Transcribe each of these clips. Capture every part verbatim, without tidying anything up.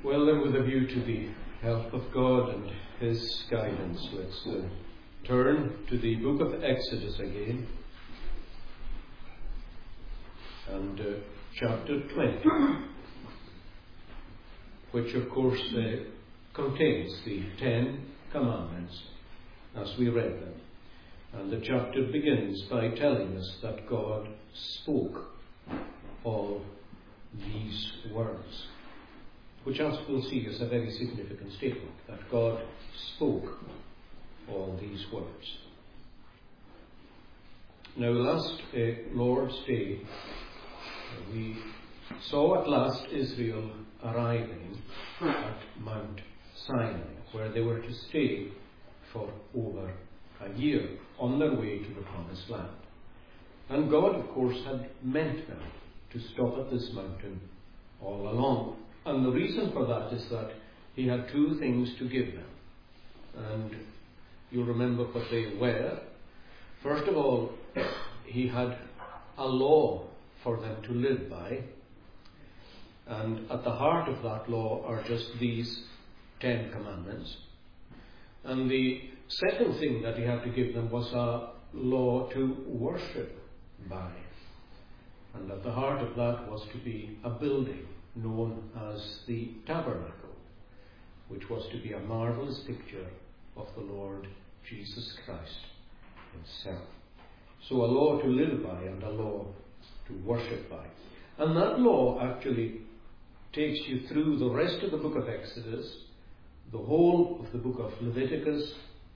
Well, then, with a view to the help of God and His guidance, let's uh, turn to the book of Exodus again, and uh, chapter twenty, which of course uh, contains the Ten Commandments as we read them. And the chapter begins by telling us that God spoke all these words, which, as we'll see, is a very significant statement, that God spoke all these words. Now, last uh, Lord's Day, uh, we saw at last Israel arriving at Mount Sinai, where they were to stay for over a year on their way to the Promised Land. And God, of course, had meant them to stop at this mountain all along. And the reason for that is that He had two things to give them. And you'll remember what they were. First of all, He had a law for them to live by. And at the heart of that law are just these Ten Commandments. And the second thing that He had to give them was a law to worship by. And at the heart of that was to be a building known as the Tabernacle, which was to be a marvellous picture of the Lord Jesus Christ Himself. So a law to live by and a law to worship by. And that law actually takes you through the rest of the book of Exodus, the whole of the book of Leviticus,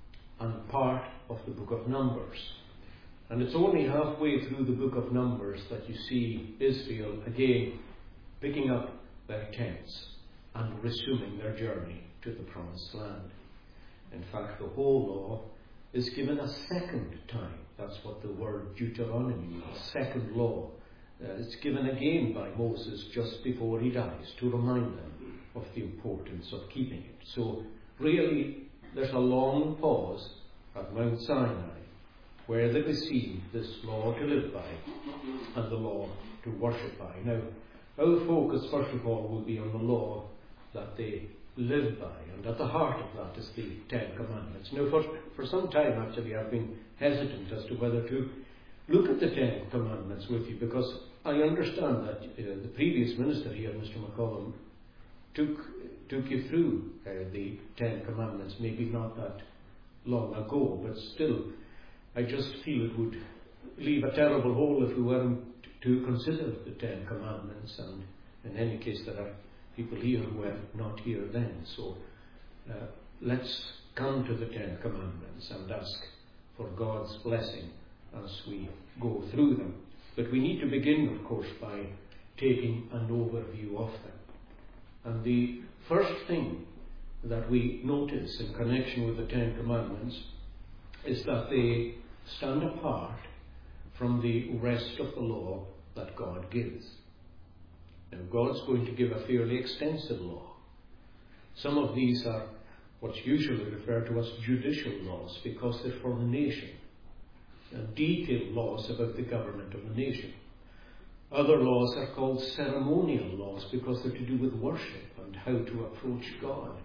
and part of the book of Numbers. And it's only halfway through the book of Numbers that you see Israel again picking up their tents and resuming their journey to the Promised Land. In fact, the whole law is given a second time. That's what the word Deuteronomy means, second law. Uh, it's given again by Moses just before he dies to remind them of the importance of keeping it. So really, there's a long pause at Mount Sinai where they receive this law to live by and the law to worship by. Now, our focus, first of all, will be on the law that they live by, and at the heart of that is the Ten Commandments. Now, for, for some time, actually, I've been hesitant as to whether to look at the Ten Commandments with you, because I understand that uh, the previous minister here, Mister McCollum, took took you through uh, the Ten Commandments, maybe not that long ago, but still, I just feel it would leave a terrible hole if we weren't to consider the Ten Commandments, and in any case there are people here who were not here then. So uh, let's come to the Ten Commandments and ask for God's blessing as we go through them. But we need to begin, of course, by taking an overview of them. And the first thing that we notice in connection with the Ten Commandments is that they stand apart from the rest of the law that God gives. Now, God's going to give a fairly extensive law. Some of these are what's usually referred to as judicial laws because they're for the nation. And detailed laws about the government of the nation. Other laws are called ceremonial laws because they're to do with worship and how to approach God.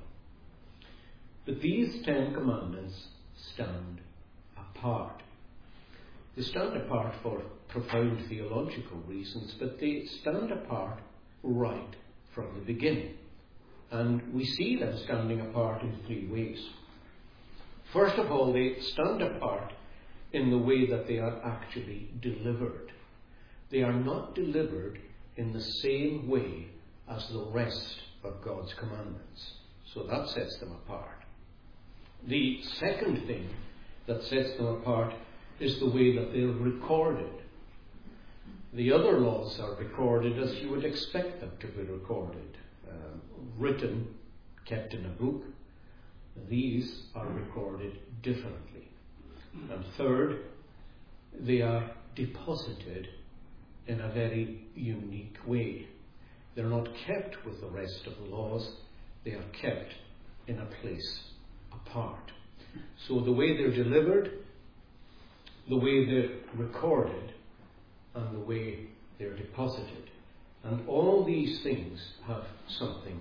But these Ten Commandments stand apart. They stand apart for profound theological reasons, but they stand apart right from the beginning. And we see them standing apart in three ways. First of all, they stand apart in the way that they are actually delivered. They are not delivered in the same way as the rest of God's commandments. So that sets them apart. The second thing that sets them apart is the way that they're recorded. The other laws are recorded as you would expect them to be recorded. Um, written, kept in a book. These are recorded differently. And third, they are deposited in a very unique way. They're not kept with the rest of the laws. They are kept in a place apart. So the way they're delivered, the way they're recorded, and the way they're deposited. And all these things have something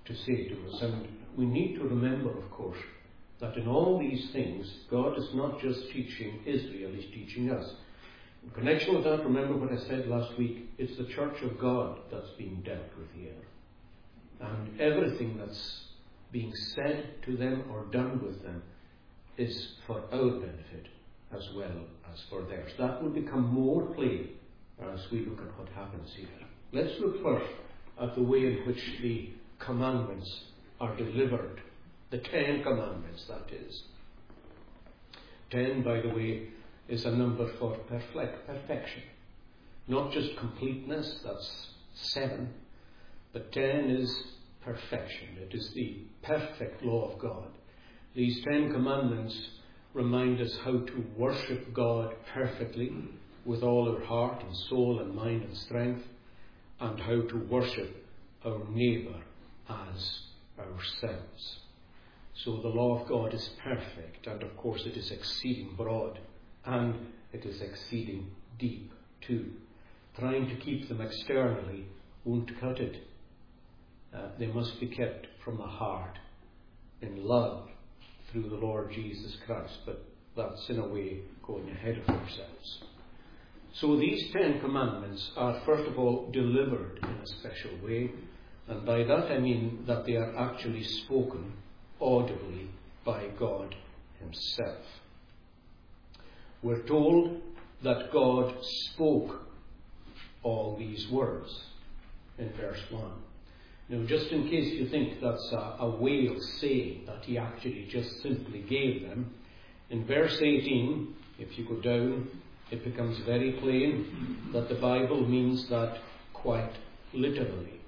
to say to us. And we need to remember, of course, that in all these things, God is not just teaching Israel, He's teaching us. In connection with that, remember what I said last week, it's the church of God that's being dealt with here. And everything that's being said to them or done with them is for our benefit as well as for theirs. That will become more plain as we look at what happens here. Let's look first at the way in which the commandments are delivered. The Ten Commandments, that is. Ten, by the way, is a number for perfect, perfection. Not just completeness, that's seven, but ten is perfection. It is the perfect law of God. These Ten Commandments remind us how to worship God perfectly with all our heart and soul and mind and strength, and how to worship our neighbour as ourselves. So the law of God is perfect, and of course it is exceeding broad, and it is exceeding deep too. Trying to keep them externally won't cut it. Uh, they must be kept from the heart in love through the Lord Jesus Christ, but that's in a way going ahead of ourselves. So these Ten Commandments are first of all delivered in a special way, and by that I mean that they are actually spoken audibly by God Himself. We're told that God spoke all these words in verse one. Now, just in case you think that's a, a way of saying that He actually just simply gave them, in verse eighteen, if you go down, it becomes very plain that the Bible means that quite literally.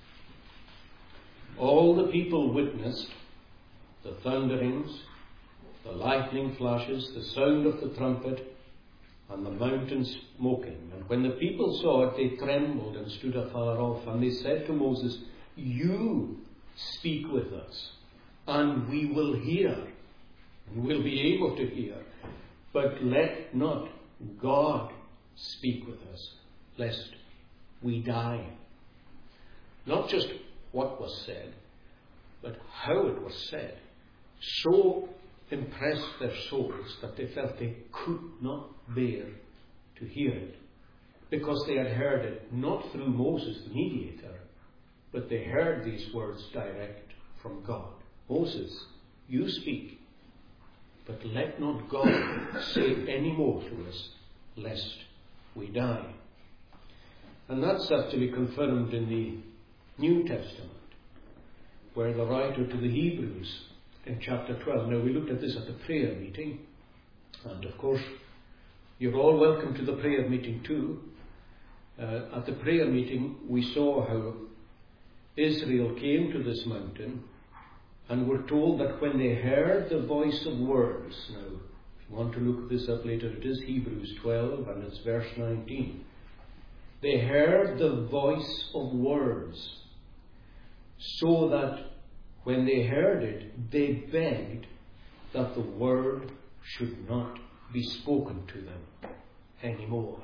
All the people witnessed the thunderings, the lightning flashes, the sound of the trumpet, and the mountain smoking. And when the people saw it, they trembled and stood afar off. And they said to Moses, "You speak with us, and we will hear, and we'll be able to hear. But let not God speak with us, lest we die." Not just what was said, but how it was said, so impressed their souls that they felt they could not bear to hear it, because they had heard it not through Moses the mediator, but they heard these words direct from God. "Moses, you speak, but let not God say any more to us, lest we die." And that's actually confirmed in the New Testament, where the writer to the Hebrews in chapter twelve, now we looked at this at the prayer meeting, and of course you're all welcome to the prayer meeting too. Uh, at the prayer meeting we saw how Israel came to this mountain, and were told that when they heard the voice of words, now if you want to look this up later, it is Hebrews twelve and it's verse nineteen. They heard the voice of words, so that when they heard it, they begged that the word should not be spoken to them anymore.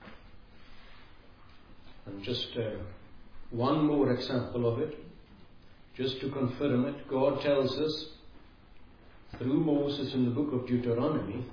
And just uh, one more example of it, just to confirm it, God tells us through Moses in the book of Deuteronomy,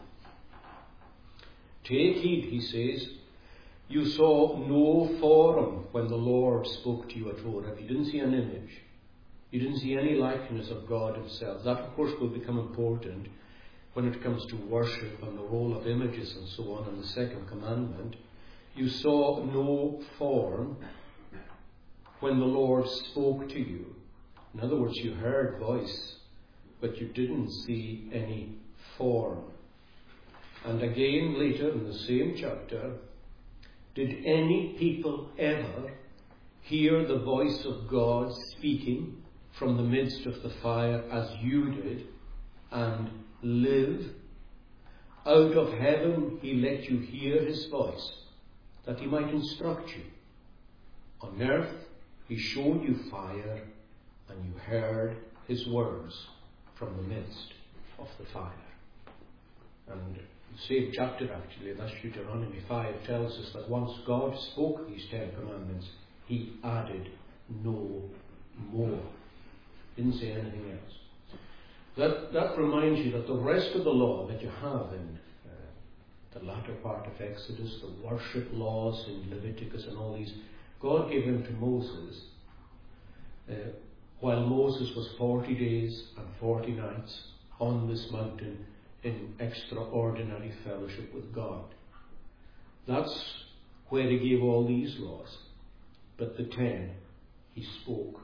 "Take heed," he says, "you saw no form when the Lord spoke to you at Horeb." You didn't see an image. You didn't see any likeness of God Himself. That, of course, will become important when it comes to worship and the role of images and so on in the second commandment. You saw no form when the Lord spoke to you. In other words, you heard voice, but you didn't see any form. And again, later in the same chapter, "Did any people ever hear the voice of God speaking from the midst of the fire as you did, and live? Out of heaven He let you hear His voice, that He might instruct you. On earth He showed you fire, and you heard His words from the midst of the fire." And the same chapter, actually, that's Deuteronomy five, tells us that once God spoke these Ten Commandments, He added no more. Didn't say anything else. That, that reminds you that the rest of the law that you have in uh, the latter part of Exodus, the worship laws in Leviticus and all these, God gave them to Moses uh, while Moses was forty days and forty nights on this mountain in extraordinary fellowship with God. That's where he gave all these laws. But the ten, he spoke.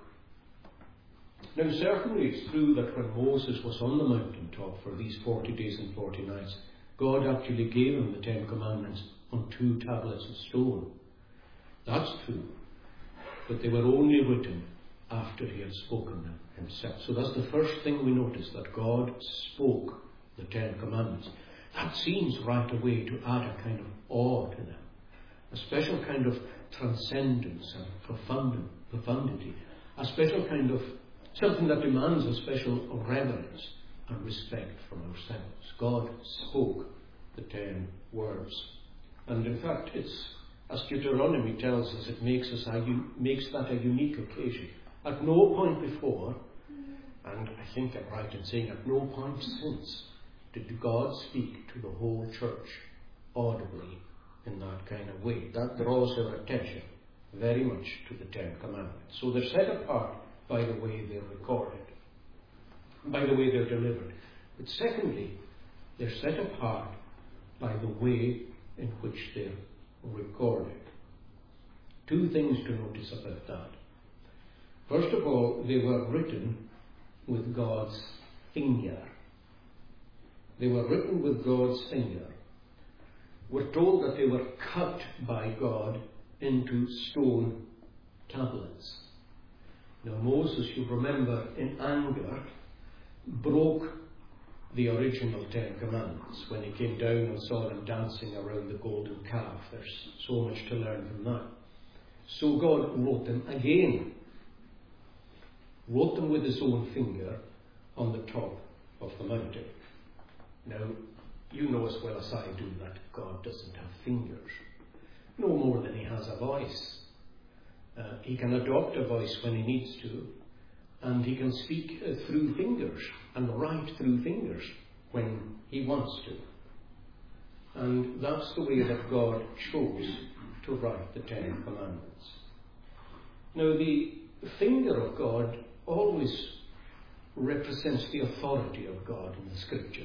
Now certainly it's true that when Moses was on the mountaintop for these forty days and forty nights, God actually gave him the Ten Commandments on two tablets of stone. That's true. But they were only written after he had spoken them himself. So that's the first thing we notice, that God spoke the Ten Commandments. That seems right away to add a kind of awe to them, a special kind of transcendence and profund- profundity, a special kind of something that demands a special reverence and respect from ourselves. God spoke the ten words. And in fact, it's, as Deuteronomy tells us, it makes, us a, makes that a unique occasion. At no point before, and I think I'm right in saying at no point since, did God speak to the whole church audibly in that kind of way. That draws our attention very much to the Ten Commandments. So they're set apart by the way they're recorded, by the way they're delivered. But secondly, they're set apart by the way in which they're recorded. Two things to notice about that. First of all, they were written with God's finger. They were written with God's finger. We're told that they were cut by God into stone tablets. Now Moses, you remember, in anger, broke the original Ten Commandments when he came down and saw them dancing around the golden calf. There's so much to learn from that. So God wrote them again. Wrote them with his own finger on the top of the mountain. Now, you know as well as I do that God doesn't have fingers, no more than he has a voice. Uh, he can adopt a voice when he needs to, and he can speak uh, through fingers and write through fingers when he wants to. And that's the way that God chose to write the Ten Commandments. Now, the finger of God always represents the authority of God in the Scripture.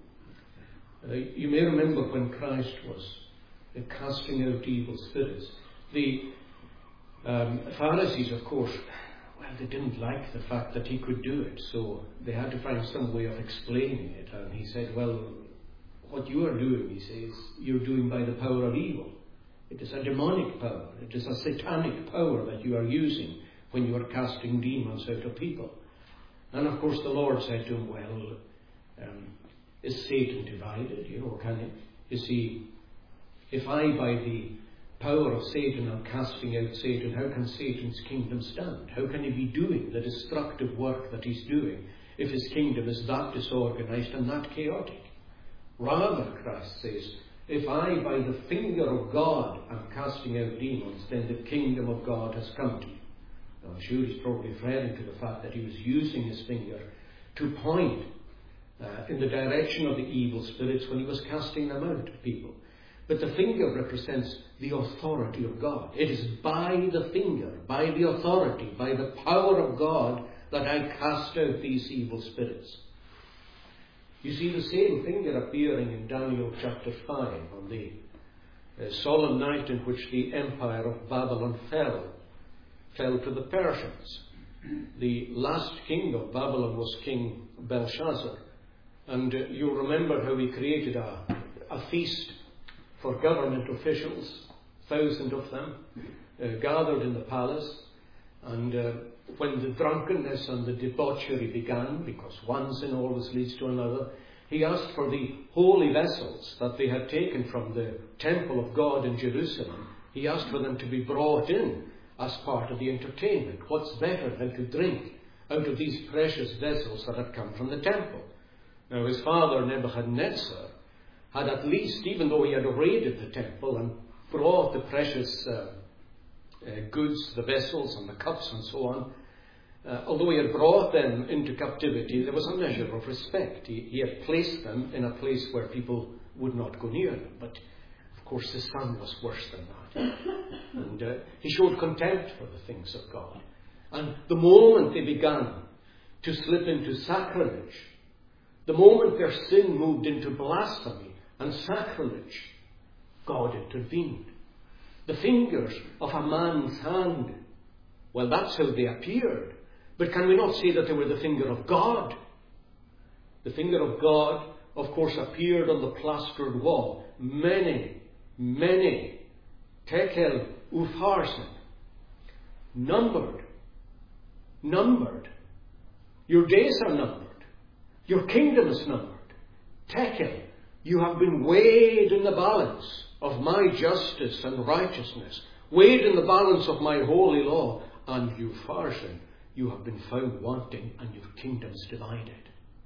Uh, you may remember when Christ was uh, casting out evil spirits, the um, Pharisees, of course, well, they didn't like the fact that he could do it, so they had to find some way of explaining it. And he said, well, what you are doing, he says, you're doing by the power of evil. It is a demonic power. It is a satanic power that you are using when you are casting demons out of people. And of course the Lord said to him, well, um, is Satan divided? You know, can it, is he, if I by the power of Satan am casting out Satan, how can Satan's kingdom stand? How can he be doing the destructive work that he's doing if his kingdom is that disorganized and that chaotic? Rather, Christ says, if I by the finger of God am casting out demons, then the kingdom of God has come to you. Now, I'm sure he's probably referring to the fact that he was using his finger to point uh, in the direction of the evil spirits when he was casting them out of people. But the finger represents the authority of God. It is by the finger, by the authority, by the power of God that I cast out these evil spirits. You see the same finger appearing in Daniel chapter five on the uh, solemn night in which the empire of Babylon fell, fell to the Persians. The last king of Babylon was King Belshazzar. And uh, you remember how he created a, a feast for government officials, thousands of them, uh, gathered in the palace. And uh, when the drunkenness and the debauchery began, because one sin always leads to another, he asked for the holy vessels that they had taken from the temple of God in Jerusalem. He asked for them to be brought in as part of the entertainment. What's better than to drink out of these precious vessels that had come from the temple? Now his father Nebuchadnezzar had at least, even though he had raided the temple and brought the precious uh, uh, goods, the vessels and the cups and so on, Uh, although he had brought them into captivity, there was a measure of respect. He, he had placed them in a place where people would not go near them. But, of course, the son was worse than that. And uh, he showed contempt for the things of God. And the moment they began to slip into sacrilege, the moment their sin moved into blasphemy and sacrilege, God intervened. The fingers of a man's hand, well, that's how they appeared. But can we not say that they were the finger of God? The finger of God, of course, appeared on the plastered wall. Many, many, tekel upharsin, numbered, numbered. Your days are numbered. Your kingdom is numbered. Tekel, you have been weighed in the balance of my justice and righteousness, weighed in the balance of my holy law, and upharsin, you have been found wanting, and your kingdom's divided.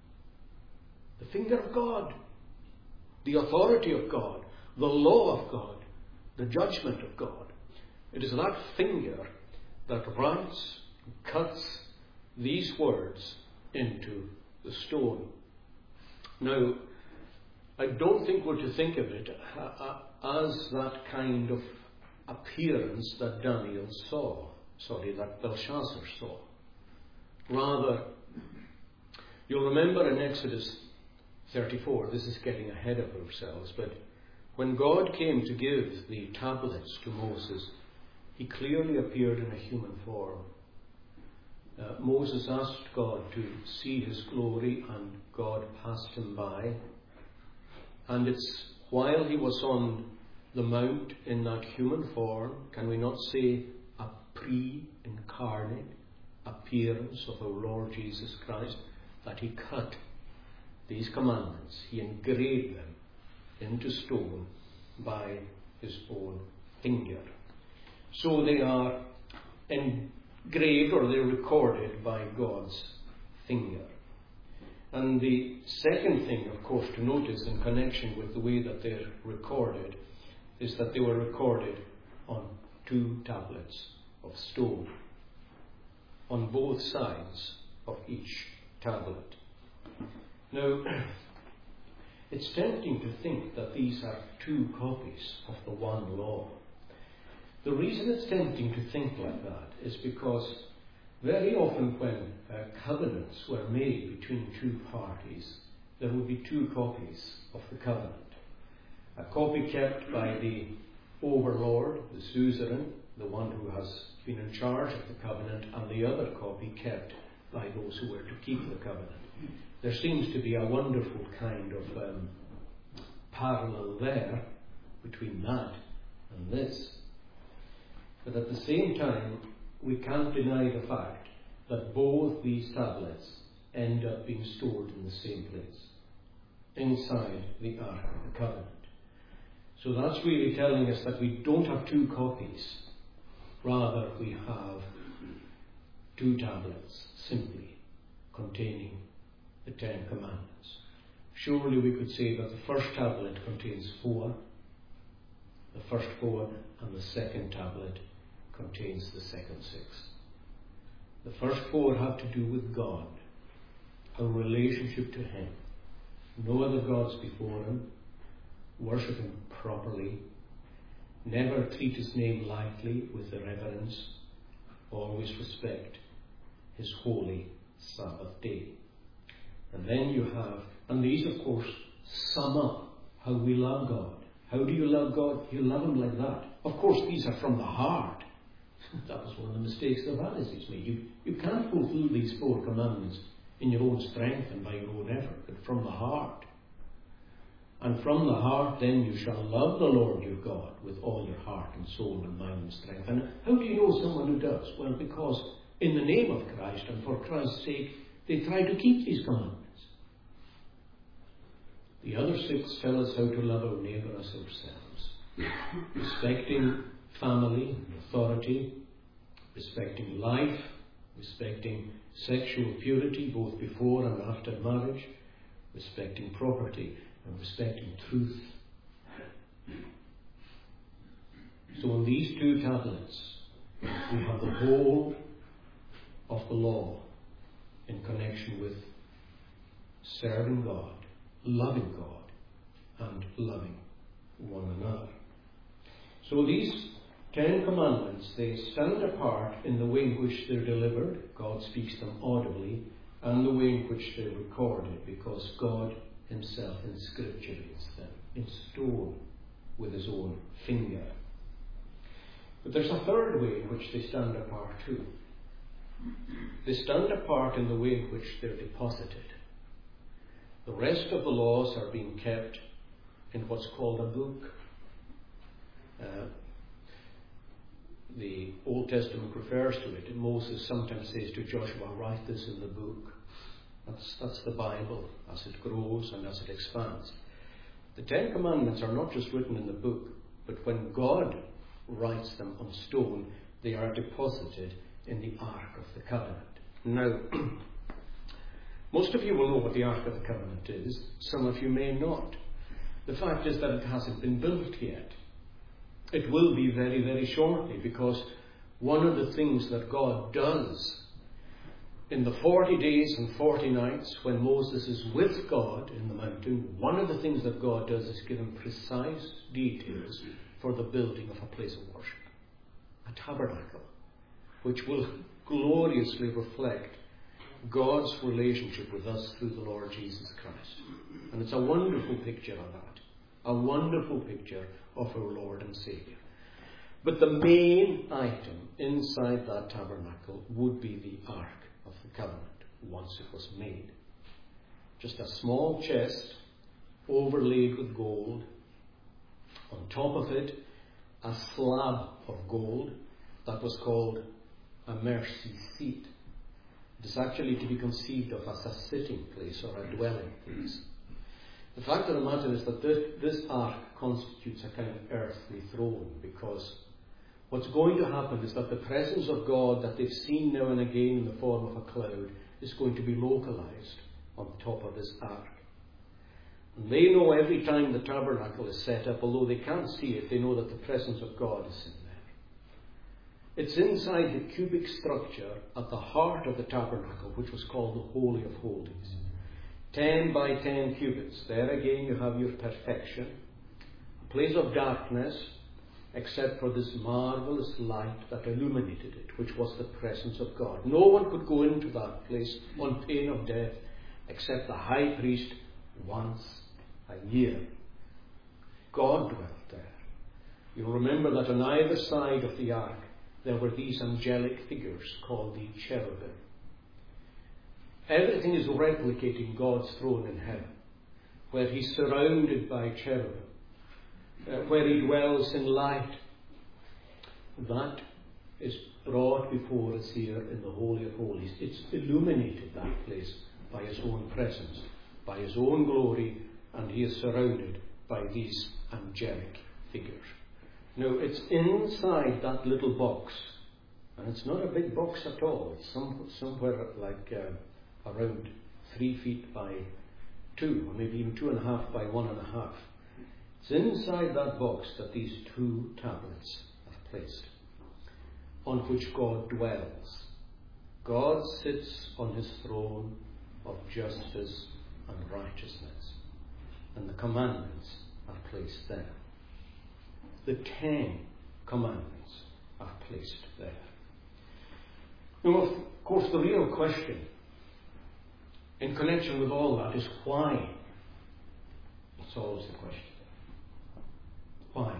The finger of God, the authority of God, the law of God, the judgment of God. It is that finger that writes, cuts these words into the stone. Now, I don't think we're to think of it as that kind of appearance that Daniel saw, sorry, that Belshazzar saw. Rather, you'll remember in Exodus thirty-four, this is getting ahead of ourselves, but when God came to give the tablets to Moses, he clearly appeared in a human form. Uh, Moses asked God to see his glory, and God passed him by. And it's while he was on the mount in that human form, can we not say a pre-incarnate appearance of our Lord Jesus Christ, that he cut these commandments, he engraved them into stone by his own finger. So they are engraved, or they're recorded by God's finger. And the second thing, of course, to notice in connection with the way that they're recorded is that they were recorded on two tablets of stone, on both sides of each tablet. Now, it's tempting to think that these are two copies of the one law. The reason it's tempting to think like that is because very often when uh, covenants were made between two parties, there would be two copies of the covenant. A copy kept by the overlord, the suzerain, the one who has been in charge of the covenant, and the other copy kept by those who were to keep the covenant. There seems to be a wonderful kind of um, parallel there between that and this. But at the same time, we can't deny the fact that both these tablets end up being stored in the same place, inside the Ark of the Covenant. So that's really telling us that we don't have two copies. Rather, we have two tablets, simply containing the Ten Commandments. Surely we could say that the first tablet contains four, the first four, and the second tablet contains the second six. The first four have to do with God, our relationship to Him. No other gods before Him, worship Him properly, never treat His name lightly with reverence, always respect His holy Sabbath day. And then you have, and these of course sum up how we love God. How do you love God? You love Him like that. Of course, these are from the heart. That was one of the mistakes the Pharisees made. You, you can't fulfill these four commandments in your own strength and by your own effort, but from the heart. And from the heart then you shall love the Lord your God with all your heart and soul and mind and strength. And how do you know someone who does? Well, because in the name of Christ and for Christ's sake, they try to keep these commandments. The other six tell us how to love our neighbour as ourselves. Respecting family, authority, respecting life, respecting sexual purity both before and after marriage, respecting property, and respecting truth. So on these two tablets, we have the whole of the law in connection with serving God, loving God, and loving one another. So these Ten Commandments, they stand apart in the way in which they're delivered. God speaks them audibly, and the way in which they're recorded, because God himself inscripturates them in stone with his own finger. But there's a third way in which they stand apart too. They stand apart in the way in which they're deposited. The rest of the laws are being kept in what's called a book. Uh, the Old Testament refers to it. Moses sometimes says to Joshua, write this in the book. That's, that's the Bible as it grows and as it expands. The Ten Commandments are not just written in the book, but when God writes them on stone, they are deposited in the Ark of the Covenant. Now, most of you will know what the Ark of the Covenant is. Some of you may not. The fact is that it hasn't been built yet. It will be very, very shortly, because one of the things that God does in the forty days and forty nights when Moses is with God in the mountain, one of the things that God does is give him precise details for the building of a place of worship, a tabernacle, which will gloriously reflect God's relationship with us through the Lord Jesus Christ. And it's a wonderful picture of that, a wonderful picture of our Lord and Saviour. But the main item inside that tabernacle would be the Ark of the Covenant, once it was made. Just a small chest overlaid with gold. On top of it, a slab of gold that was called a mercy seat. It is actually to be conceived of as a sitting place or a dwelling place. The fact of the matter is that this, this ark constitutes a kind of earthly throne, because what's going to happen is that the presence of God that they've seen now and again in the form of a cloud is going to be localized on top of this ark. And they know every time the tabernacle is set up, although they can't see it, they know that the presence of God is in there. It's inside the cubic structure at the heart of the tabernacle, which was called the Holy of Holies. Ten by ten cubits. There again you have your perfection. A place of darkness, except for this marvelous light that illuminated it, which was the presence of God. No one could go into that place on pain of death except the high priest once a year. God dwelt there. You'll remember that on either side of the ark there were these angelic figures called the cherubim. Everything is replicating God's throne in heaven, where he's surrounded by cherubim, uh, where he dwells in light. That is brought before us here in the Holy of Holies. It's illuminated, that place, by his own presence, by his own glory, and he is surrounded by these angelic figures. Now, it's inside that little box, and it's not a big box at all. It's some, somewhere like uh, around three feet by two, or maybe even two and a half by one and a half. It's inside that box that these two tablets are placed, on which God dwells. God sits on his throne of justice and righteousness, and the commandments are placed there. The Ten Commandments are placed there. Now, of course, the real question in connection with all that is why? That's always the question. Why?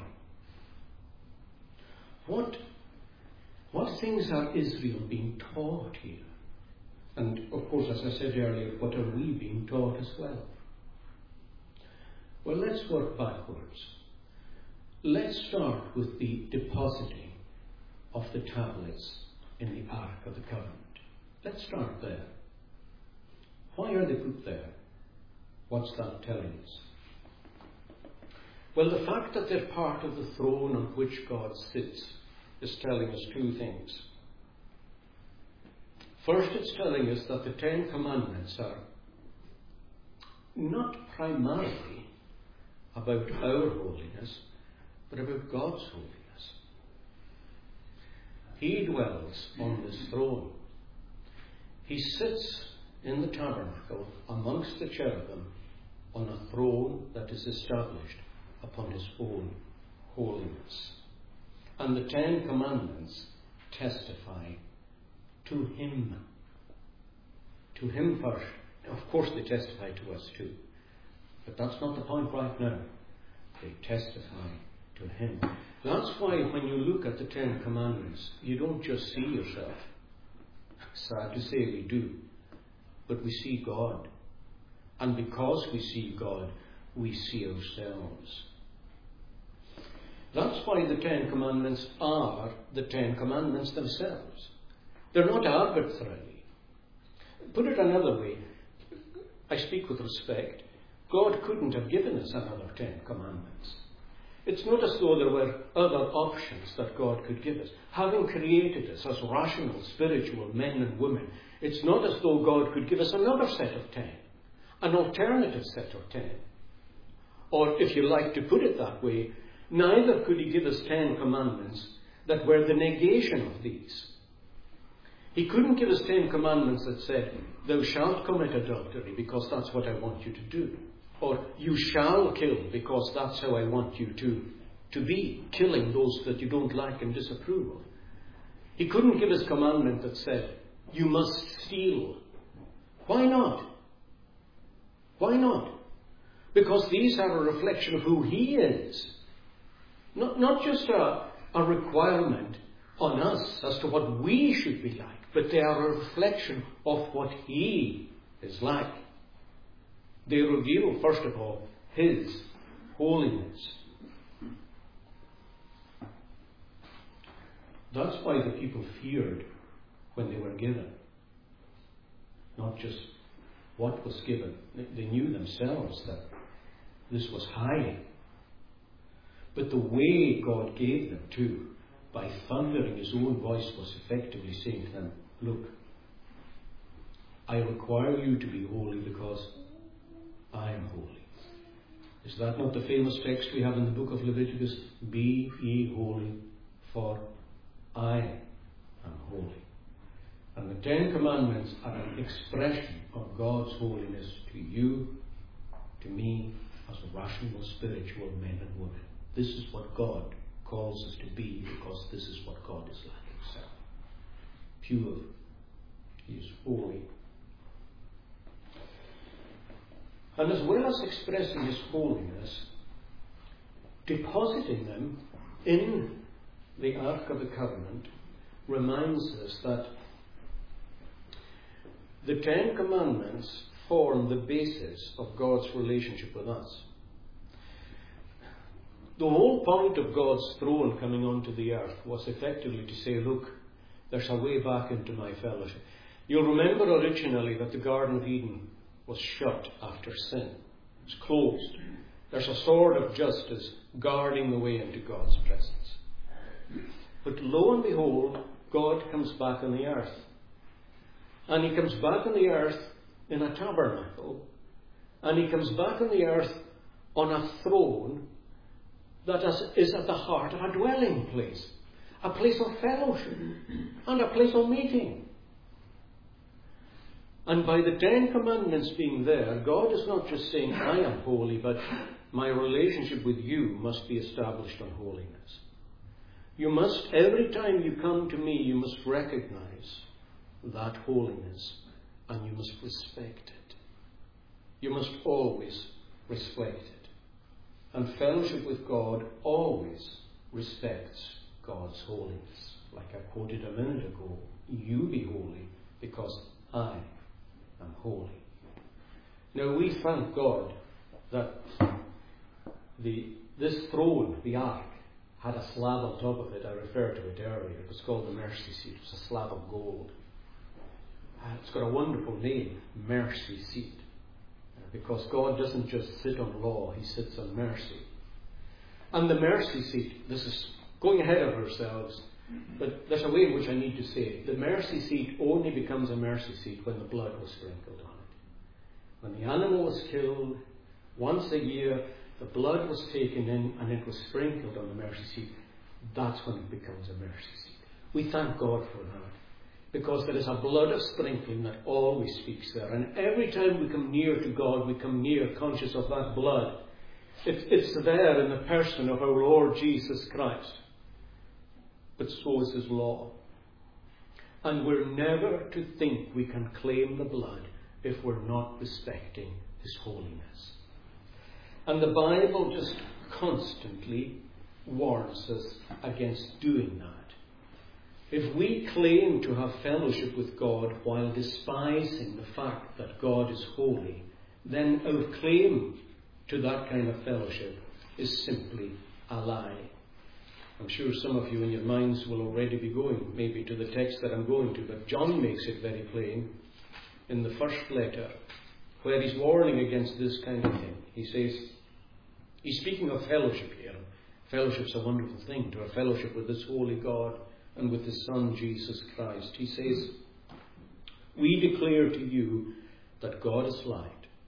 What, what things are Israel being taught here? And, of course, as I said earlier, what are we being taught as well? Well, let's work backwards. Let's start with the depositing of the tablets in the Ark of the Covenant. Let's start there. Why are they put there? What's that telling us? Well, the fact that they're part of the throne on which God sits is telling us two things. First, it's telling us that the Ten Commandments are not primarily about our holiness, but about God's holiness. He dwells on this throne. He sits in the tabernacle amongst the cherubim on a throne that is established upon his own holiness. And the Ten Commandments testify to him. To him first. Of course they testify to us too. But that's not the point right now. They testify to him. That's why when you look at the Ten Commandments, you don't just see yourself. Sad to say we do. But we see God. And because we see God, we see ourselves. That's why the Ten Commandments are the Ten Commandments themselves. They're not arbitrary. Put it another way, I speak with respect, God couldn't have given us another Ten Commandments. It's not as though there were other options that God could give us. Having created us as rational, spiritual men and women, it's not as though God could give us another set of ten, an alternative set of ten. Or, if you like to put it that way, neither could he give us ten commandments that were the negation of these. He couldn't give us ten commandments that said, thou shalt commit adultery because that's what I want you to do. Or, you shall kill because that's how I want you to, to be, killing those that you don't like and disapprove of. He couldn't give us a commandment that said, you must steal. Why not? Why not? Because these are a reflection of who he is. Not, not just a, a requirement on us as to what we should be like, but they are a reflection of what he is like. They reveal, first of all, his holiness. That's why the people feared when they were given. Not just what was given. They knew themselves that this was high. But the way God gave them too, by thundering his own voice, was effectively saying to them, look, I require you to be holy because I am holy. Is that not the famous text we have in the book of Leviticus? Be ye holy, for I am holy. And the Ten Commandments are an expression of God's holiness to you, to me, as rational, spiritual men and women. This is what God calls us to be, because this is what God is like himself. Pure. He is holy. And as well as expressing his holiness, depositing them in the Ark of the Covenant reminds us that the Ten Commandments form the basis of God's relationship with us. The whole point of God's throne coming onto the earth was effectively to say, look, there's a way back into my fellowship. You'll remember originally that the Garden of Eden was shut after sin. It was closed. There's a sword of justice guarding the way into God's presence. But lo and behold, God comes back on the earth. And he comes back on the earth in a tabernacle. And he comes back on the earth on a throne that is at the heart of a dwelling place. A place of fellowship. And a place of meeting. And by the Ten Commandments being there, God is not just saying, I am holy, but my relationship with you must be established on holiness. You must, every time you come to me, you must recognize that holiness, and you must respect it. You must always respect it. And fellowship with God always respects God's holiness. Like I quoted a minute ago, you be holy because I am holy. Now we thank God that the this throne, the ark, had a slab on top of it. I referred to it earlier. It was called the mercy seat. It was a slab of gold. It's got a wonderful name, mercy seat. Because God doesn't just sit on law, he sits on mercy. And the mercy seat, this is going ahead of ourselves, but there's a way in which I need to say it. The mercy seat only becomes a mercy seat when the blood was sprinkled on it. When the animal was killed, once a year, the blood was taken in and it was sprinkled on the mercy seat. That's when it becomes a mercy seat. We thank God for that. because there is a blood of sprinkling that always speaks there. And every time we come near to God, we come near conscious of that blood. It, it's there in the person of our Lord Jesus Christ. But so is His law. And we're never to think we can claim the blood if we're not respecting His holiness. And the Bible just constantly warns us against doing that. If we claim to have fellowship with God while despising the fact that God is holy, then our claim to that kind of fellowship is simply a lie. I'm sure some of you in your minds will already be going maybe to the text that I'm going to, but John makes it very plain in the first letter where he's warning against this kind of thing. He says, he's speaking of fellowship here. Fellowship's a wonderful thing, to have fellowship with this holy God and with His Son Jesus Christ. He says, we declare to you that God is light.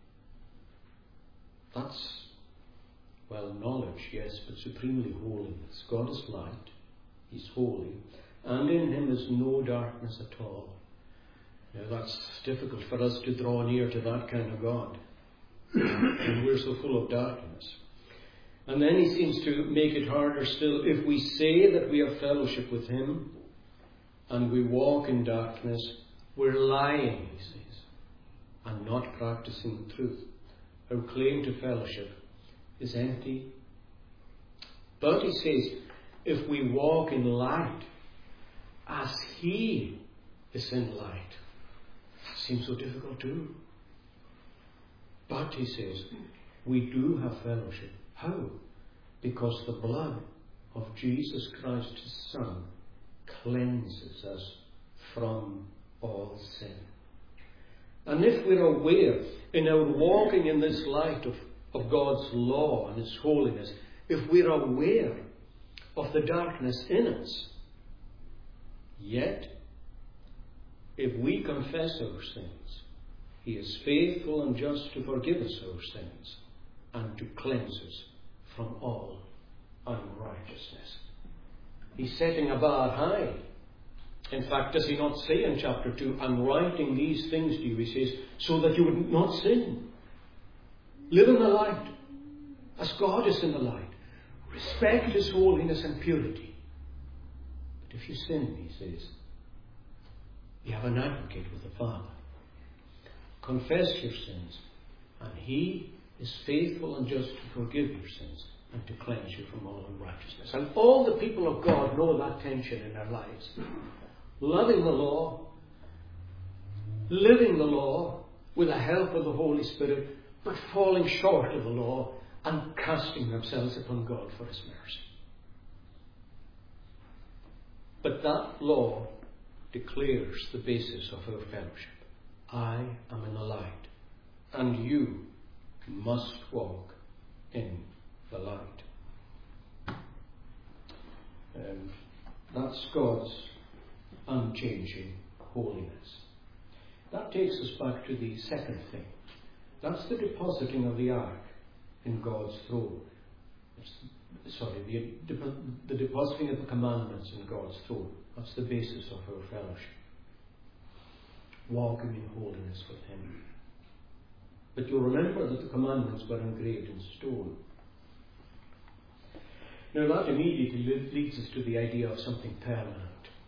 That's, well, knowledge, yes, but supremely holiness. God is light. He's holy. And in Him is no darkness at all. Now, that's difficult for us to draw near to that kind of God. And we're so full of darkness. And then he seems to make it harder still. If we say that we have fellowship with Him and we walk in darkness, we're lying, he says, and not practicing the truth. Our claim to fellowship is empty. But he says, if we walk in light as He is in light, it seems so difficult too. But he says, we do have fellowship. How? Because the blood of Jesus Christ, His Son, cleanses us from all sin. And if we're aware in our walking in this light of, of God's law and His holiness, if we're aware of the darkness in us, yet if we confess our sins, He is faithful and just to forgive us our sins and to cleanse us from all unrighteousness. He's setting a bar high. In fact, does He not say in chapter two, I'm writing these things to you, He says, so that you would not sin. Live in the light, as God is in the light. Respect His holiness and purity. But if you sin, He says, you have an advocate with the Father. Confess your sins, and He is faithful and just to forgive your sins and to cleanse you from all unrighteousness. And all the people of God know that tension in their lives. Loving the law, living the law with the help of the Holy Spirit, but falling short of the law and casting themselves upon God for His mercy. But that law declares the basis of our fellowship. I am in the light, and you must walk in the light. Um, that's God's unchanging holiness. That takes us back to the second thing. That's the depositing of the ark in God's throne. It's, sorry, the, the depositing of the commandments in God's throne. That's the basis of our fellowship. Walking in holiness with Him. But you'll remember that the commandments were engraved in stone. Now that immediately leads us to the idea of something permanent.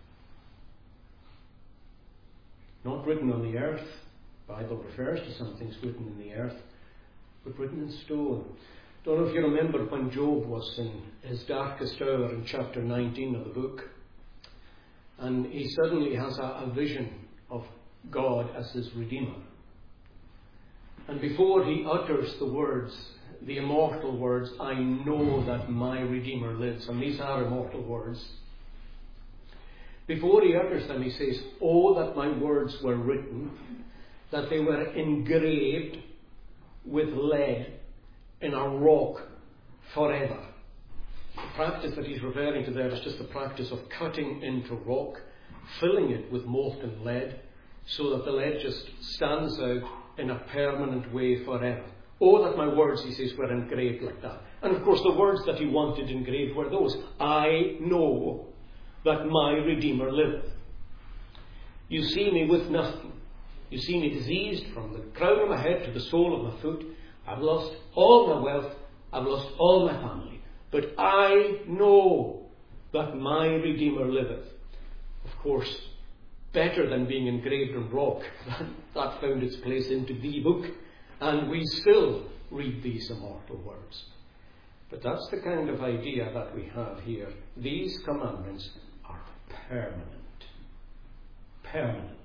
Not written on the earth. The Bible refers to some things written in the earth, but written in stone. Don't know if you remember when Job was in his darkest hour in chapter nineteen of the book. And he suddenly has a, a vision of God as his Redeemer. And before he utters the words, the immortal words, I know that my Redeemer lives, and these are immortal words. Before he utters them, he says, oh, that my words were written, that they were engraved with lead in a rock forever. The practice that he's referring to there is just the practice of cutting into rock, filling it with molten lead, so that the lead just stands out in a permanent way forever. Oh, that my words, he says, were engraved like that. And of course the words that he wanted engraved were those. I know that my Redeemer liveth. You see me with nothing. You see me diseased from the crown of my head to the sole of my foot. I've lost all my wealth. I've lost all my family. But I know that my Redeemer liveth. Of course, better than being engraved in rock, that found its place into the book, and we still read these immortal words. But that's the kind of idea that we have here. These commandments are permanent. Permanent.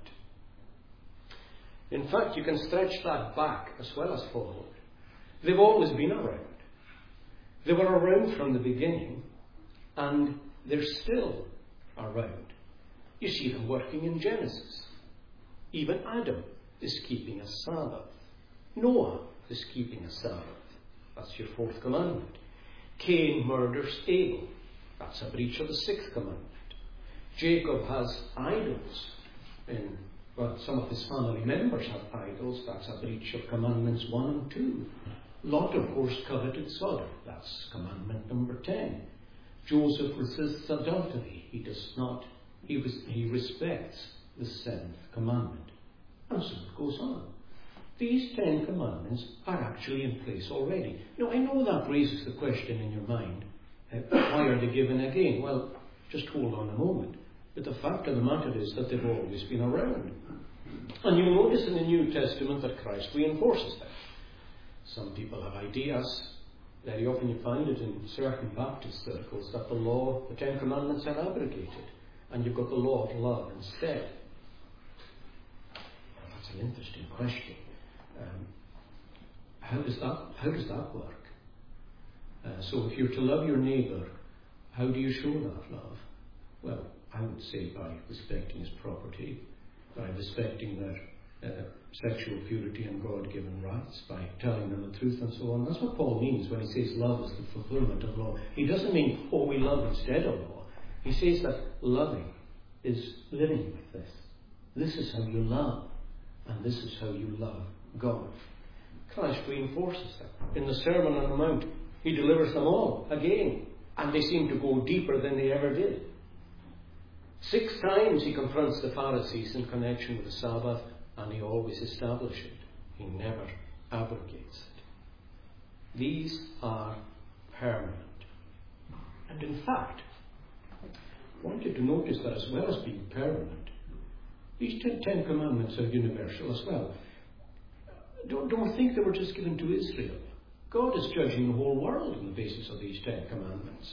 In fact, you can stretch that back as well as forward. They've always been around. They were around from the beginning, and they're still around. You see them working in Genesis. Even Adam is keeping a Sabbath. Noah is keeping a Sabbath. That's your fourth commandment. Cain murders Abel. That's a breach of the sixth commandment. Jacob has idols. In, well, some of his family members have idols. That's a breach of commandments one and two. Lot, of course, coveted Sodom. That's commandment number ten. Joseph resists adultery. He does not, he, was, he respects the seventh commandment. And so it goes on. These ten commandments are actually in place already. Now, I know that raises the question in your mind, uh, why are they given again? Well, just hold on a moment. But the fact of the matter is that they've always been around. And you'll notice in the New Testament that Christ reinforces that. Some people have ideas. Very often you find it in certain Baptist circles that the law, the Ten Commandments are abrogated, and you've got the law of love instead. Well, that's an interesting question. Um, how does that how does that work? Uh, so if you're to love your neighbour, how do you show that love? Well, I would say by respecting his property, by respecting their uh, sexual purity and God-given rights, by telling them the truth and so on. That's what Paul means when he says love is the fulfillment of law. He doesn't mean, oh, we love instead of law. He says that loving is living with this. This is how you love, and this is how you love God. Christ reinforces that. In the Sermon on the Mount, he delivers them all again, and they seem to go deeper than they ever did. Six times he confronts the Pharisees in connection with the Sabbath, and he always establishes it. He never abrogates it. These are permanent. And in fact, I want you to notice that as well as being permanent, these ten, ten commandments are universal as well. Don't, don't think they were just given to Israel. God is judging the whole world on the basis of these Ten Commandments.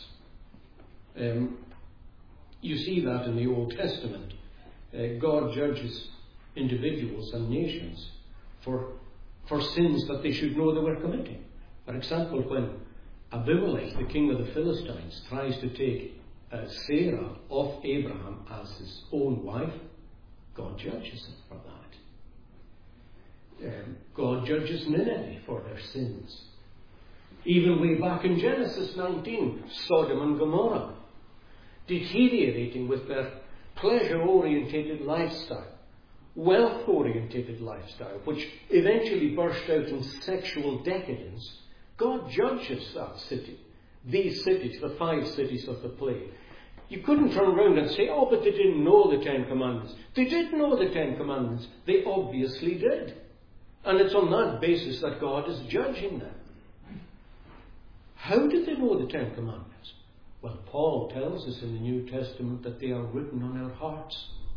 Um, you see that in the Old Testament. Uh, God judges individuals and nations for, for sins that they should know they were committing. For example, when Abimelech, the king of the Philistines, tries to take uh, Sarah off Abraham as his own wife, God judges him for that. Um, God judges Nineveh for their sins. Even way back in Genesis nineteen, Sodom and Gomorrah, deteriorating with their pleasure-orientated lifestyle, wealth-orientated lifestyle, which eventually burst out in sexual decadence. God judges that city, these cities, the five cities of the plague. You couldn't turn around and say, oh, but they didn't know the Ten Commandments. They did know the Ten Commandments. They obviously did. And it's on that basis that God is judging them. How did they know the Ten Commandments? Well, Paul tells us in the New Testament that they are written on our hearts.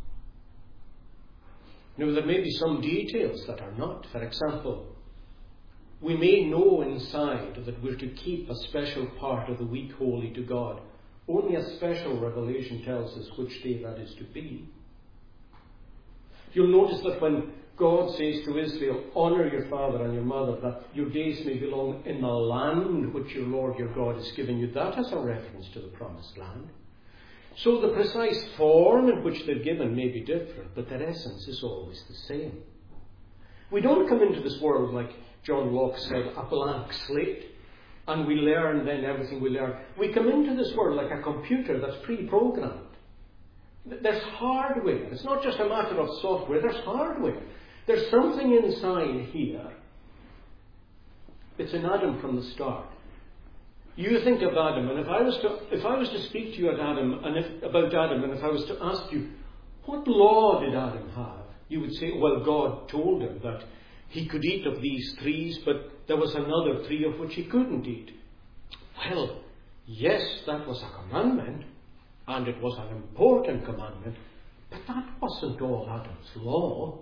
Now, there may be some details that are not. For example, we may know inside that we're to keep a special part of the week holy to God. Only a special revelation tells us which day that is to be. You'll notice that when God says to Israel, honour your father and your mother, that your days may belong in the land which your Lord your God has given you, that has a reference to the promised land. So the precise form in which they're given may be different, but their essence is always the same. We don't come into this world, like John Locke said, a blank slate, and we learn then everything we learn. We come into this world like a computer that's pre-programmed. There's hardware. It's not just a matter of software. There's hardware. There's something inside here. It's in Adam from the start. You think of Adam, and if I was to if I was to speak to you at Adam and if, about Adam, and if I was to ask you, What law did Adam have? You would say, well, God told him that he could eat of these trees, but there was another tree of which he couldn't eat. Well, yes, that was a commandment, and it was an important commandment, but that wasn't all Adam's law.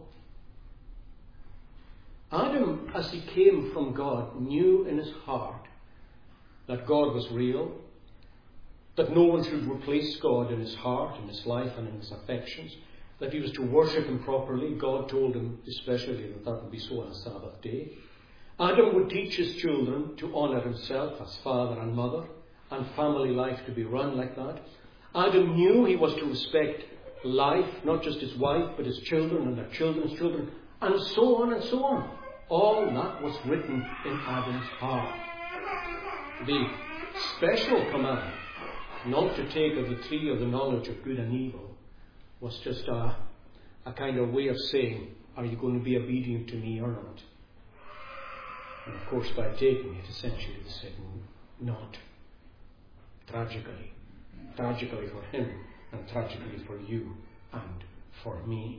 Adam, as he came from God, knew in his heart that God was real, that no one should replace God in his heart, in his life, and in his affections, that he was to worship him properly. God told him especially that that would be so on a Sabbath day. Adam would teach his children to honour himself as father and mother, and family life to be run like that. Adam knew he was to respect life, not just his wife, but his children and their children's children, and so on and so on. All that was written in Adam's heart. The special command not to take of the tree of the knowledge of good and evil was just a, a kind of way of saying, are you going to be obedient to me or not? And of course, by taking it, essentially they said, not. Tragically. Tragically for him, and tragically for you, and for me.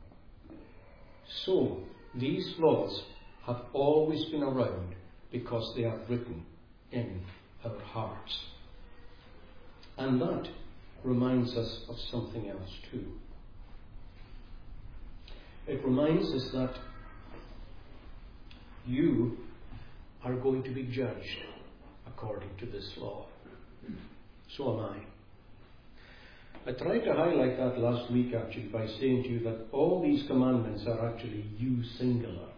So, these laws have always been around because they are written in our hearts. And that reminds us of something else too. It reminds us that you are going to be judged according to this law. So am I. I tried to highlight that last week actually by saying to you that all these commandments are actually you singular.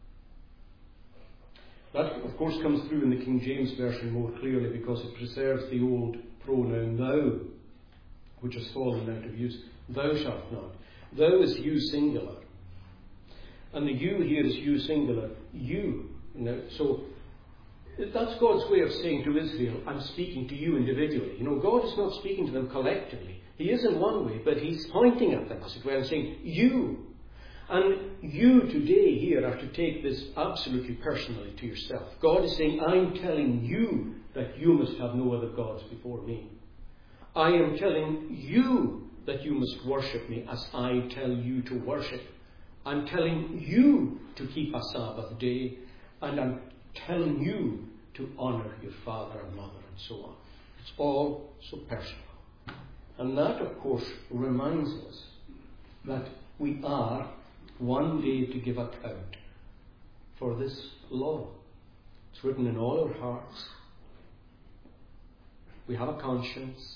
That of course comes through in the King James Version more clearly because it preserves the old pronoun thou, which has fallen out of use. Thou shalt not. Thou is you singular. And the you here is you singular. You. You know, so that's God's way of saying to Israel, I'm speaking to you individually. You know, God is not speaking to them collectively. He is in one way, but he's pointing at them, as it were, and saying, you. And you today here are to take this absolutely personally to yourself. God is saying, I'm telling you that you must have no other gods before me. I am telling you that you must worship me as I tell you to worship. I'm telling you to keep a Sabbath day, and I'm telling you to honour your father and mother and so on. It's all so personal. And that, of course, reminds us that we are one day to give account for this law. It's written in all our hearts. We have a conscience.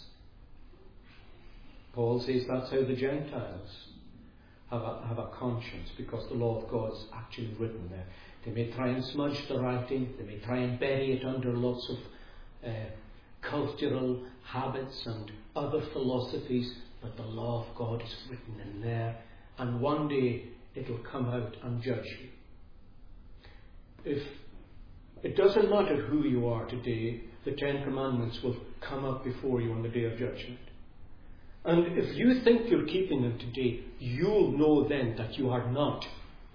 Paul says that's how the Gentiles have a, have a conscience, because the law of God is actually written there. They may try and smudge the writing, they may try and bury it under lots of uh, cultural habits and other philosophies, but the law of God is written in there, and one day it'll come out and judge you. If it doesn't matter who you are today, the Ten Commandments will come up before you on the day of judgment. And if you think you're keeping them today, you'll know then that you are not.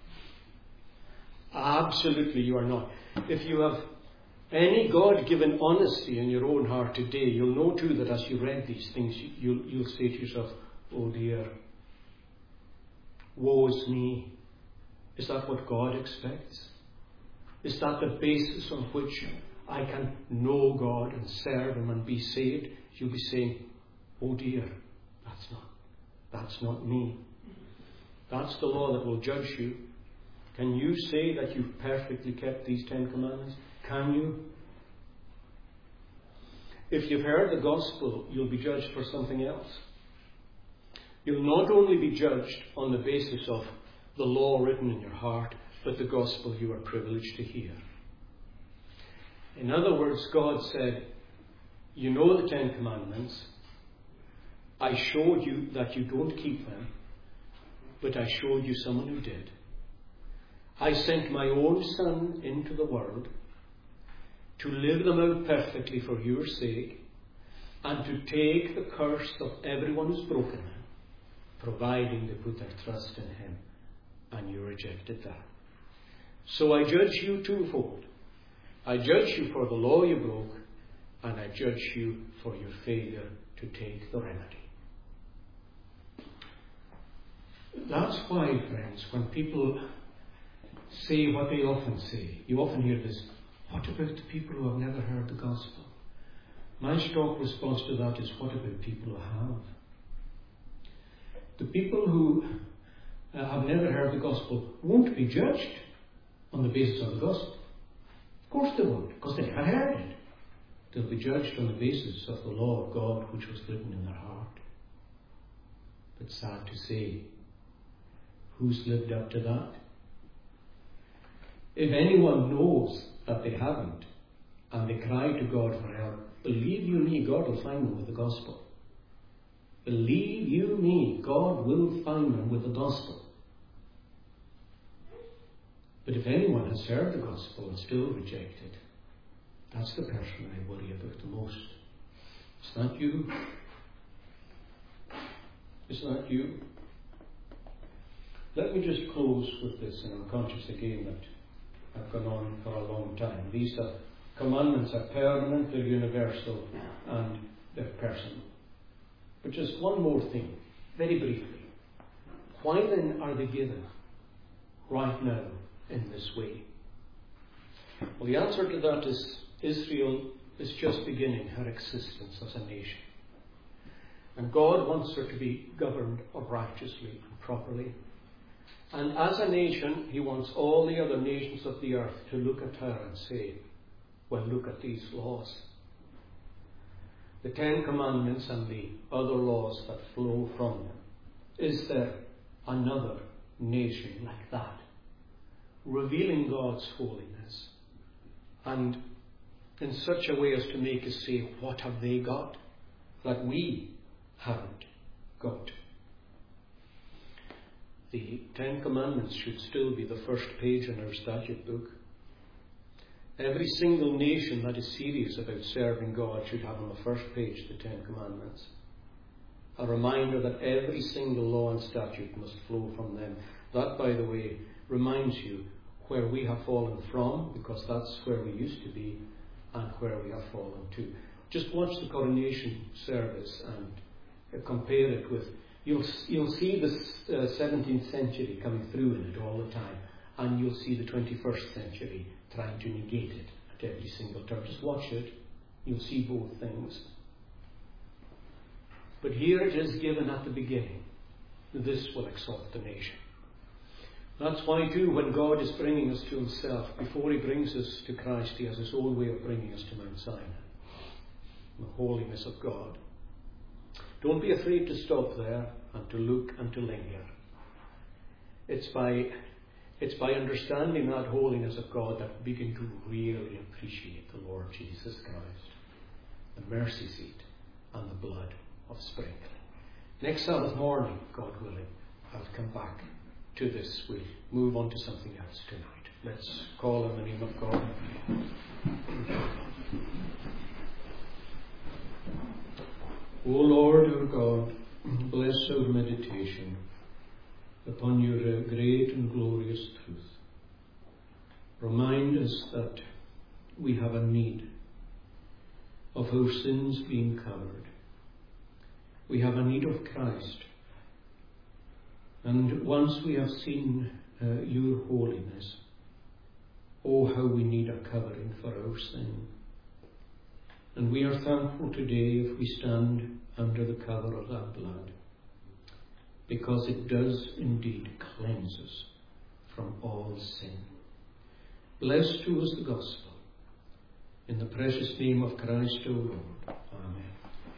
Absolutely you are not. If you have any God-given honesty in your own heart today, you'll know too that as you read these things, you'll, you'll say to yourself, oh dear, woe is me. Is that what God expects? Is that the basis on which I can know God and serve Him and be saved? You'll be saying, oh dear, that's not, that's not me. That's the law that will judge you. Can you say that you've perfectly kept these Ten Commandments? Can you? If you've heard the gospel, you'll be judged for something else. You'll not only be judged on the basis of the law written in your heart, but the gospel you are privileged to hear. In other words, God said, you know the Ten Commandments. I showed you that you don't keep them, but I showed you someone who did. I sent my own Son into the world to live them out perfectly for your sake, and to take the curse of everyone who's broken them, providing they put their trust in Him. And you rejected that. So I judge you twofold. I judge you for the law you broke, and I judge you for your failure to take the remedy. That's why, friends, when people say what they often say, you often hear this, what about the people who have never heard the gospel? My stock response to that is, what about people who have? The people who uh, have never heard the gospel won't be judged on the basis of the gospel. Of course they won't, because they never heard it. They'll be judged on the basis of the law of God which was written in their heart. But sad to say, who's lived up to that? If anyone knows that they haven't, and they cry to God for help, believe you me, God will find them with the gospel. Believe you me, God will find them with the gospel. But if anyone has heard the gospel and still rejected, that's the person I worry about the most. It's not you. It's not you. Let me just close with this, and I'm conscious again that I've gone on for a long time. These are, commandments are permanent, they're universal, and they're personal. But just one more thing, very briefly. Why then are they given right now in this way? Well, the answer to that is Israel is just beginning her existence as a nation. And God wants her to be governed righteously and properly. And as a nation, He wants all the other nations of the earth to look at her and say, well, look at these laws. The Ten Commandments and the other laws that flow from them. Is there another nation like that? Revealing God's holiness. And in such a way as to make us say, what have they got that we haven't got? The Ten Commandments should still be the first page in our statute book. Every single nation that is serious about serving God should have on the first page the Ten Commandments. A reminder that every single law and statute must flow from them. That, by the way, reminds you where we have fallen from, because that's where we used to be, and where we have fallen to. Just watch the coronation service and uh, compare it with, you'll, you'll see the uh, seventeenth century coming through in it all the time, and you'll see the twenty-first century trying to negate it at every single turn. Just watch it, you'll see both things. But here it is given at the beginning. This will exalt the nation. That's why too, when God is bringing us to Himself, before He brings us to Christ, He has His own way of bringing us to Mount Sinai. The holiness of God. Don't be afraid to stop there and to look and to linger. It's by, it's by understanding that holiness of God that we begin to really appreciate the Lord Jesus Christ, the mercy seat and the blood of sprinkling. Next Sabbath morning, God willing, I'll come back to this. We'll move on to something else tonight. Let's call on the name of God. O Lord our God, bless our meditation upon your uh, great and glorious truth. Remind us that we have a need of our sins being covered. We have a need of Christ. And once we have seen uh, your holiness, oh, how we need a covering for our sin. And we are thankful today if we stand under the cover of that blood, because it does indeed cleanse us from all sin. Bless to us the gospel. In the precious name of Christ our Lord. Amen.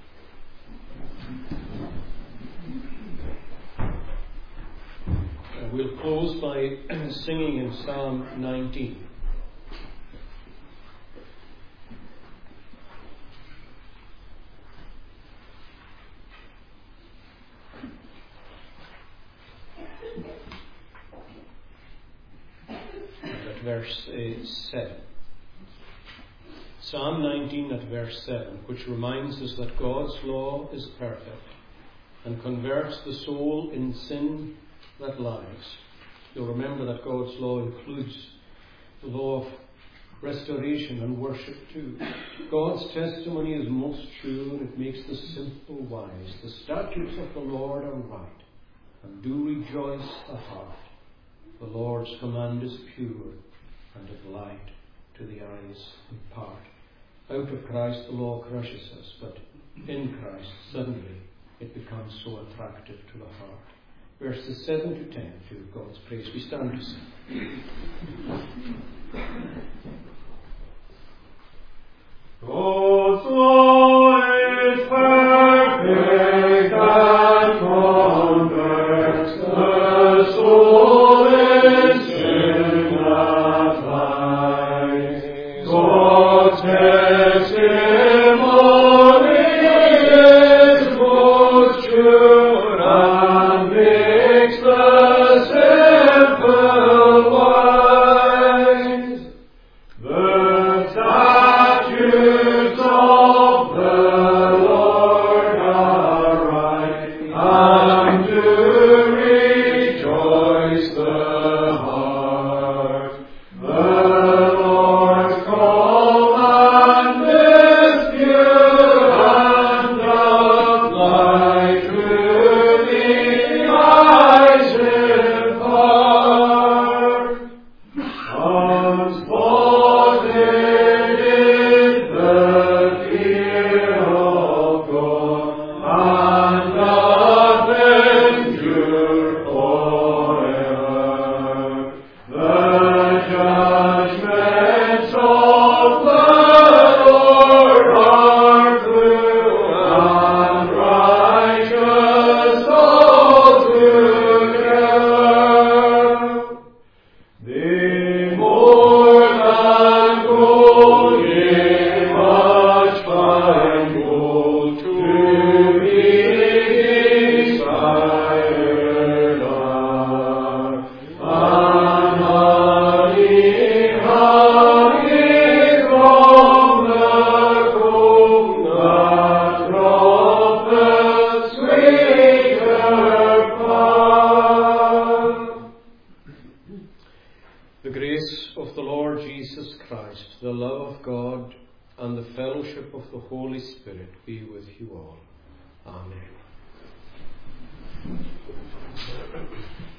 Uh, we'll close by singing in Psalm nineteen. Verse uh, seven. Psalm nineteen at verse seven, which reminds us that God's law is perfect and converts the soul in sin that lies. You'll remember that God's law includes the law of restoration and worship too. God's testimony is most true, and it makes the simple wise. The statutes of the Lord are right, and do rejoice the heart. The Lord's command is pure, and of light to the eyes and part. Out of Christ the law crushes us, but in Christ suddenly it becomes so attractive to the heart. Verses seven to ten, to God's praise. We stand to sing. God's law is perfect and converts the soul in sin that lies. God's testimony is most sure and makes the simple wise. The statutes of the Lord are right, and do rejoice the heart. The Lord's command is pure and of light to the eyes impart. Unspotted in the fear of God, and nothing pure forever. The judgments of the Lord are true and righteous altogether. They more than gold, yea, much fine gold, to be desired are. And honey, honey from the comb that dropeth sweeter far. The grace of the Lord Jesus Christ, the love of God, and the fellowship of the Holy Spirit be with you all. Amen.